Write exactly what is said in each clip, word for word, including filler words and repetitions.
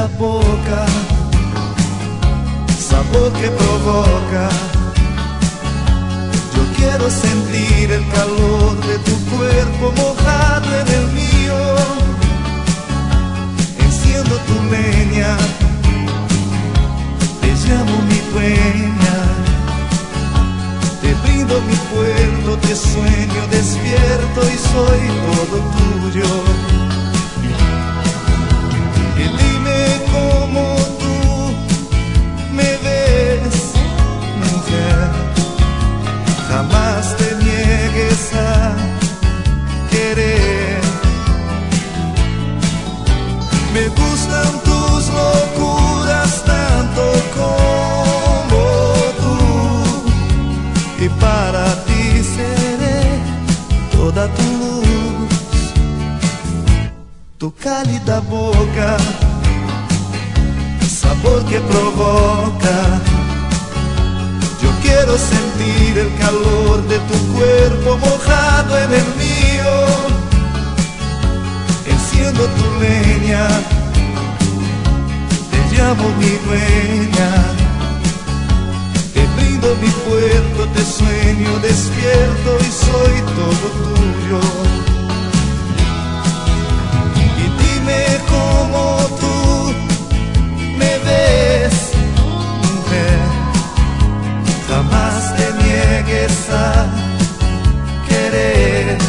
boca, sabor que provoca. Yo quiero sentir el calor de tu cuerpo mojado en el mío. Enciendo tu leña, te llamo mi dueña. Te brindo mi puerto, te sueño despierto y soy todo tuyo. Y dime cómo tú me ves, mujer. Jamás te niegues a querer. Me gustan tus locuras tanto como tú, y para ti seré toda tu luz. Tu cálida boca, sabor que provoca. Yo quiero sentir el calor de tu cuerpo mojado en el mío. Enciendo tu leña, te llamo mi dueña. Te brindo mi puerto, te sueño despierto y soy todo tuyo. Y dime cómo tú me ves, mujer. Jamás te niegues a querer.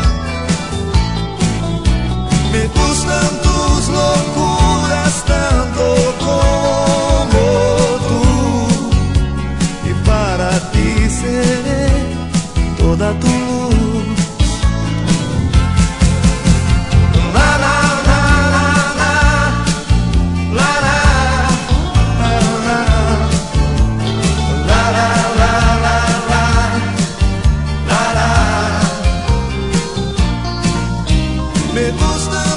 Me gustan tus locuras tanto como tú, y para ti seré toda tu luz. La, la, la, la, la, la, la, la, la, la. Me gusta